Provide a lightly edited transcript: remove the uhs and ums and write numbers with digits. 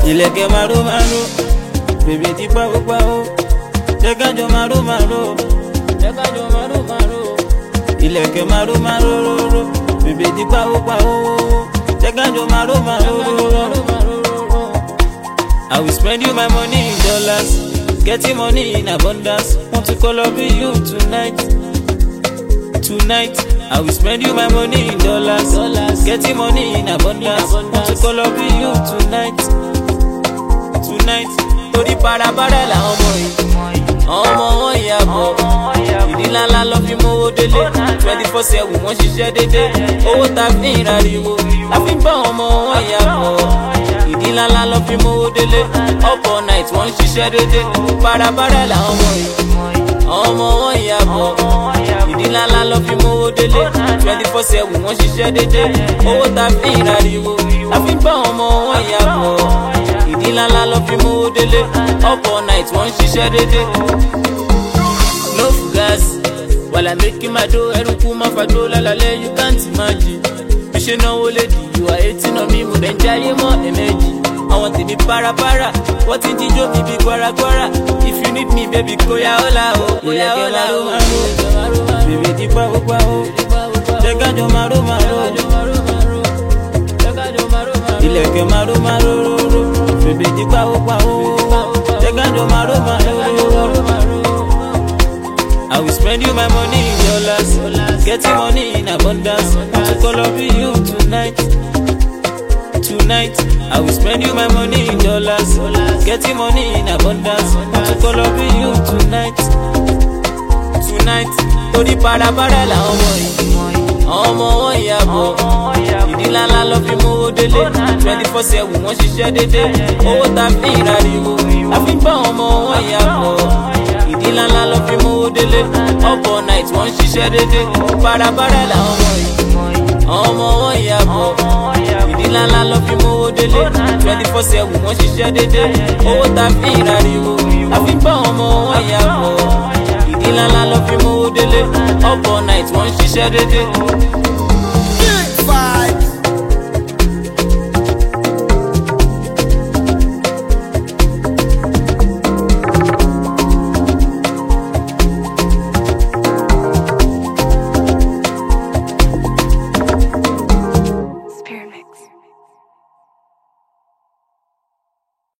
Ìlẹ̀kẹ̀ maro maro, bèbè di pawó pawó. Jẹ́ ká jọ maro maro, jẹ́ ká jọ maro maro. Ìlẹ̀kẹ̀ maro maro roro, bèbè di pawó pawó. Jẹ́ ká jọ maro maro. I will spend you my money in dollars, getting money in abundance. Want to call up with you tonight. Tonight, I will spend you my money in dollars, getting money in abundance. Want to call up with you tonight. Tonight, torí parapara la ọmọ yìí, ọmọ wọn ìyàbọ̀. Ìdí ńláńlá lọ fi mówó délé, 24/7 wọ́n ṣiṣẹ́ dédé. Owó ta fi ń rariwo, la fi ń bá ọmọ wọn ìyàbọ̀. Ìdí ńláńlá lọ fi mówó délé, up all night wọ́n ṣiṣẹ́ dédé. Parapara la ọmọ yìí, ọmọ wọn ìyàbọ̀. Ìdí ńláńlá lọ fi mówó délé, 24/7 wọ́n ṣiṣẹ́ dédé. Owó ta fi ń rariwo, la fi ń bá ọmọ wọn ìyàbọ̀. Ìdí ńláńlá lọ fi mówó délé, up all night wọ́n ṣiṣẹ́ dédé. No fugas, while I'm making my dough, ẹrùkú máa fàdó lálálẹ́, you can't imagine. Bí ṣe náwó lédi, you are hating on me, mo dẹ̀ ń jayé mọ́ ẹ̀mẹ́jì. Àwọn tèmi parapara, wọ́n ti jíjó mi bí gbọ́ragbọ́ra. If you need me, baby, kó yá ọ́lá o. Ìlẹ̀kẹ̀ maro maro, bèbè di pawó pawó. Jẹ́ ká jọ maro maro. Ìlẹ̀kẹ̀ maro maro roro, bèbè di pawó pawó. Jẹ́ ká jọ maro maro. I will spend you my money in dollars, getting money in abundance. Want to call up with you tonight. Tonight, I will spend you my money in dollars, getting money in abundance. Want to call up with you tonight. Tonight, torí parapara la ọmọ yìí, ọmọ wọn ìyàbọ̀. Ìdí ńláńlá lọ fi mówó délé, 24/7 wọ́n ṣiṣẹ́ dédé. Owó ta fi ń rariwo, la fi ń bá ọmọ wọn ìyàbọ̀. Ìdí ńláńlá lọ fi mówó délé, up all night wọ́n ṣiṣẹ́ dédé. Parapara la ọmọ yìí, ọmọ wọn ìyàbọ̀. Ìdí ńláńlá lọ fi mówó délé, 24/7 wọ́n ṣiṣẹ́ dédé. Owó ta fi ń rariwo, la fi ń bá ọmọ wọn ìyàbọ̀. Ìdí ńláńlá lọ fi mówó délé, up all night wọ́n ṣiṣẹ́ dédé.